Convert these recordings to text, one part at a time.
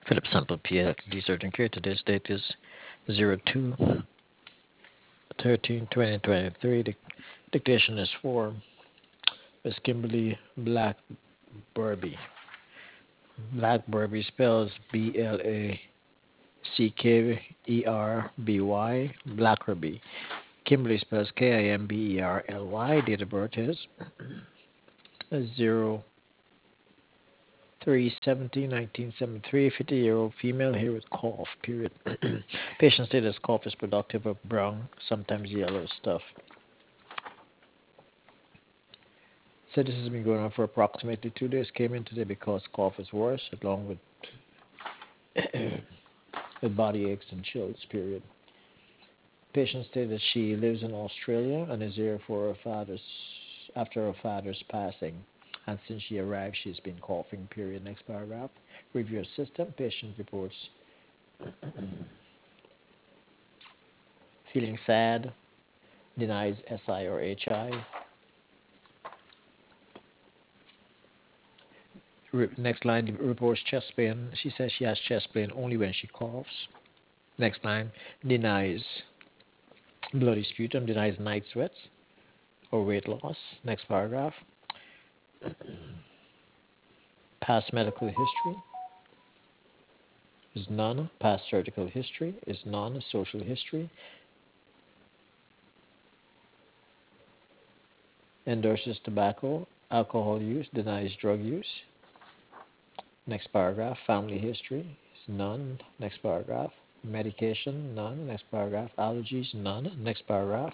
Philip Sample PhD Surgeon Care. Today's date is 02/13/2023. The dictation is for Miss Kimberly Blackberby. Blackberby spells Blackerby. Blackerby. Kimberly spells Kimberly. Date of birth is 03/17/1973. 50-year-old female here with cough. Period. Patient status cough is productive of brown, sometimes yellow stuff. So this has been going on for approximately 2 days. Came in today because cough is worse, along with with body aches and chills. Period. Patient stated that she lives in Australia and is here for after her father's passing. And since she arrived, she's been coughing. Period. Next paragraph. Review system. Patient reports feeling sad, denies SI or HI. Next line reports chest pain. She says she has chest pain only when she coughs. Next line denies bloody sputum, denies night sweats or weight loss. Next paragraph. Past medical history is none. Past surgical history is none. Social history endorses tobacco, alcohol use, denies drug use. Next paragraph. Family history is none. Next paragraph. Medication, none. Next paragraph. Allergies, none. Next paragraph.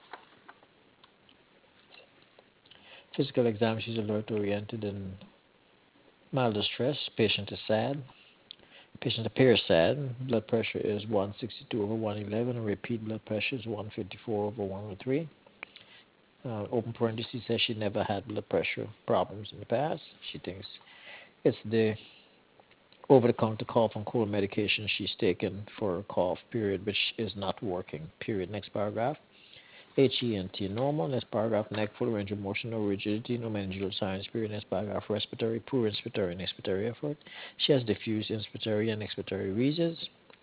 Physical exam, she's alert oriented and mild distress. Patient is sad. Patient appears sad. Blood pressure is 162/111, and repeat blood pressure is 154/103. Open parenthesis says she never had blood pressure problems in the past. She thinks it's the over-the-counter cough and cold medication she's taken for a cough, period, which is not working, period. Next paragraph. HENT normal. Next paragraph. Neck full range of motion, no rigidity, no meningeal signs, period. Next paragraph. Respiratory, poor inspiratory and expiratory effort. She has diffuse inspiratory and expiratory wheezes.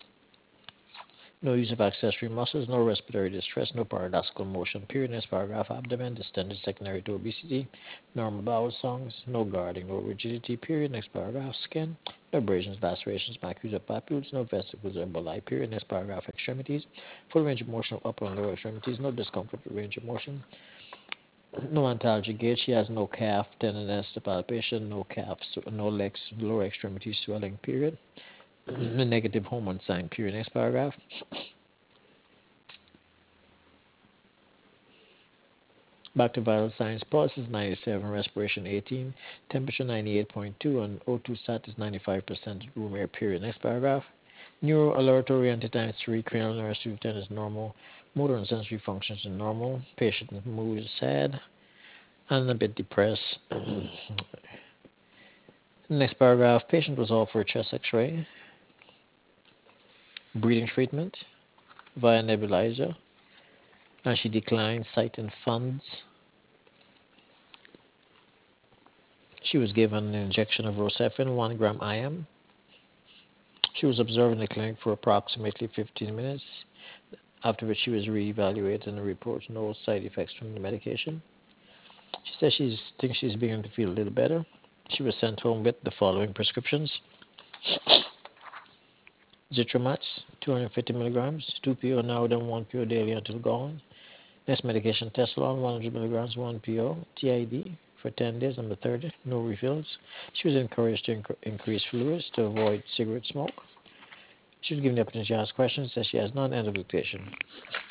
No use of accessory muscles, no respiratory distress, no paradoxical motion. Period. Next paragraph. Abdomen distended secondary to obesity. Normal bowel songs. No guarding, no rigidity. Period. Next paragraph. Skin. No abrasions, lacerations, macules, or papules. No vesicles or emboli. Period. Next paragraph. Extremities. Full range of motion of upper and lower extremities. No discomfort with range of motion. No antalgic gait. She has no calf tenderness, palpation, no calves, no legs, lower extremities swelling. Period. No negative hormone sign. Period. Next paragraph. Back to vital signs. Pulse is 97, respiration 18, temperature 98.2, and O2 stat is 95% room air. Period. Next paragraph. Neuro alert oriented times 3, cranial nerve 10 is normal. Motor and sensory functions are normal. Patient mood is sad and a bit depressed. Next paragraph. Patient was offered chest X-ray, breathing treatment via nebulizer, and she declined sight and funds. She was given an injection of Rocephin, 1 gram IM. She was observed in the clinic for approximately 15 minutes, after which she was reevaluated and reports no side effects from the medication. She says she thinks she's beginning to feel a little better. She was sent home with the following prescriptions. Zitromax, 250 milligrams, 2 PO now, then 1 PO daily until gone. Next medication, Tessalon, 100 milligrams, 1 PO, TID for 10 days, number 30, no refills. She was encouraged to increase fluids to avoid cigarette smoke. She was given the opportunity to ask questions, says she has none, end of dictation.